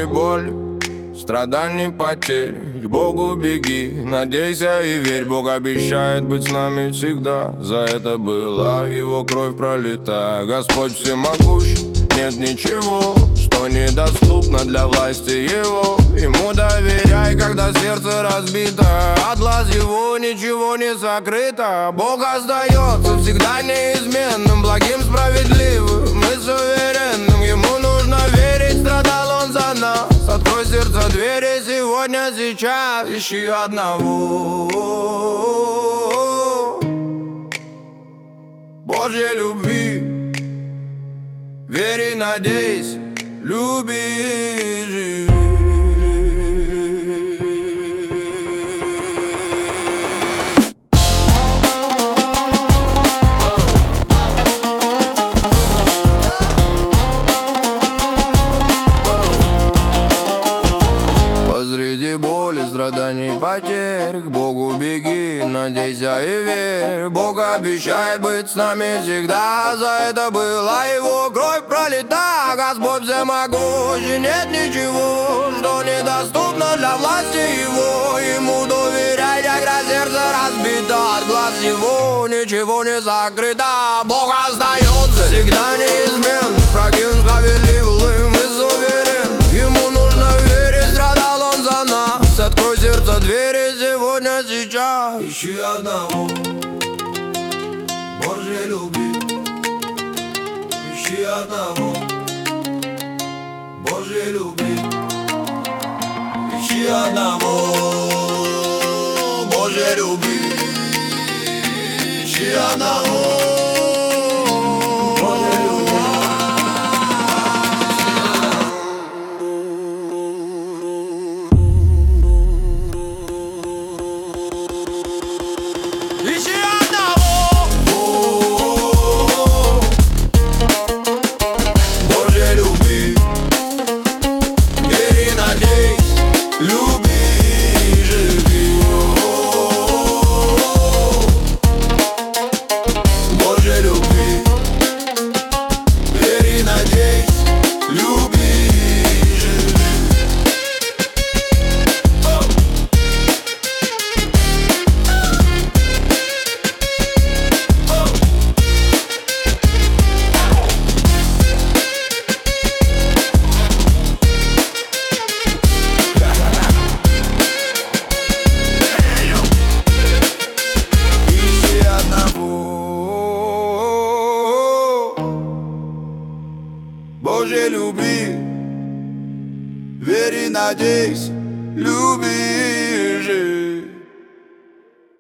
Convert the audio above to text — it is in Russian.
боли, страданий, потерь. К Богу беги, надейся и верь. Бог обещает быть с нами всегда. За это была Его кровь пролита. Господь всемогущ, нет ничего, что недоступно для власти Его. Ему доверяй, когда сердце разбито, от глаз Его ничего не сокрыто. Бог остается всегда неизменным, благим, справедливым и суверенным. Ему нужно верить, страдал Он за нас. Открой сердце двери сегодня, сейчас. Ищи одного Божьей любви. Верь и надейся, люби и живи. Посреди боли, страданий, потерь, к Богу беги, надейся и верь. Бог обещает быть с нами всегда. За это была Его кровь пролита. Господь всемогущий, нет ничего, что недоступно для власти Его. Ему доверяй, когда сердце разбито, от глаз Его ничего не закрыто. Бог остается всегда неизменным, правдивым, справедливым и суверенным. Ему нужно верить, страдал Он за нас. Открой сердце двери сегодня, сейчас. Ищи одного Божьей любви. Ищи одного Божьей любви. Ищи одного Божьей любви. Ищи одного. Божьей любви, верь и надейся, люби.